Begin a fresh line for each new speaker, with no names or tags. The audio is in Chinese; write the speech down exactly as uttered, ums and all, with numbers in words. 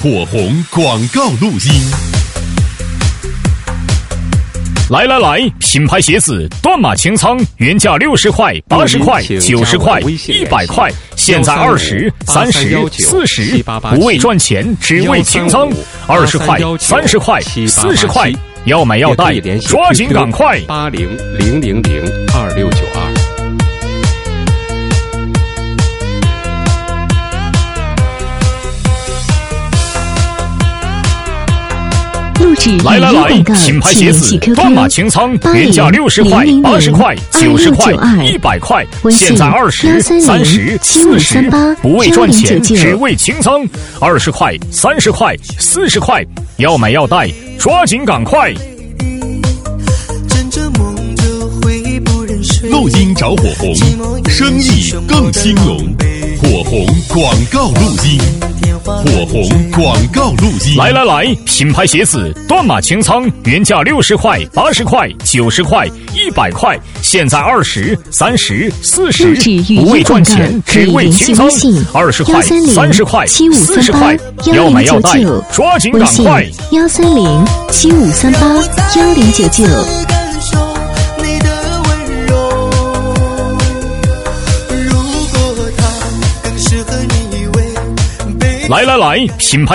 火红广告录音。
来来来，品牌鞋子断码清仓，原价六十块、八十块、九十块、一百块，现在二十、三十、四十，不为赚钱，只为清仓。二十块、三十块、四十块，要买要带，抓紧赶快！
八零零零零二六九二。
来来来，品牌鞋子断码清仓，原价六十块、八十块、九十块、一百块，现在二十、三十、四十，不为赚钱，只为清仓。二十块、三十块、四十块，要买要带，抓紧赶快！
录音找火红，生意更兴隆。火红广告录音，火红广告录音。
来来来，品牌鞋子断码清仓，原价六十块、八十块、九十块、一百块，现在二十、三十、四十，不为赚钱，只为清仓。二十块、三十块、四十块，要买要带，抓紧赶快！
幺三零七五三八幺零九九。
来来来，品牌